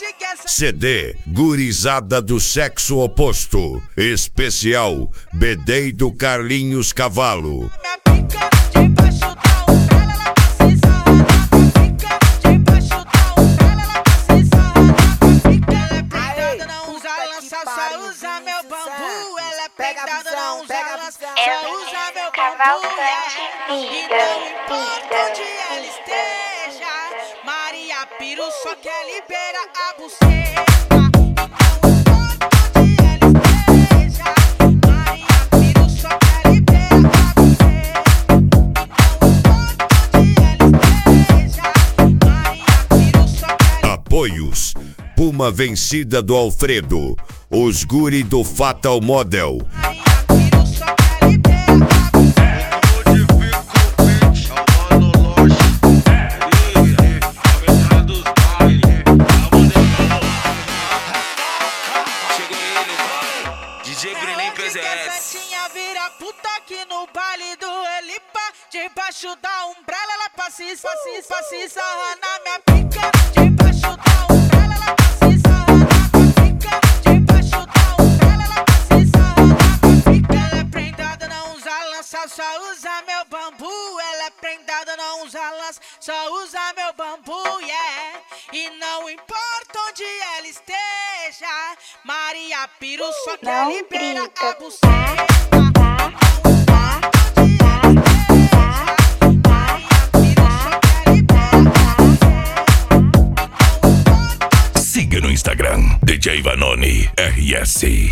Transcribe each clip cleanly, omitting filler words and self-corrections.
CD Gurizada do Sexo Oposto. Especial Bedei do Carlinhos Cavalo. Usa meu bambu, ela é pegada, não usa lança, só usa meu Cavalcante. E não importa onde ela esteja, Maria Piru só quer liberar a buceta. E não importa onde ela esteja, Maria Piru só quer liberar a buceta. E não importa onde ela esteja, Maria Piru só quer. Apoios: Puma Vencida do Alfredo, os guri do Fatal Model. DJ Brenin PZS. Vira puta aqui no baile do Elipa. Debaixo da umbrella ela passa e sarra na minha pica. Debaixo da umbrella ela passa e sarra na minha pica. Debaixo da umbrella ela passa e sarra na minha pica. Ela é prendada, não usa lança, só usa meu bambu. Ela é prendada, não usa lança, só usa meu bambu, yeah. E não importa onde ela esteja, Maria Piru só quer liberar a buceta. Siga no Instagram DJ Vanoni RS.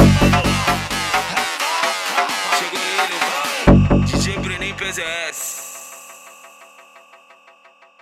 DJ Brenin PZS.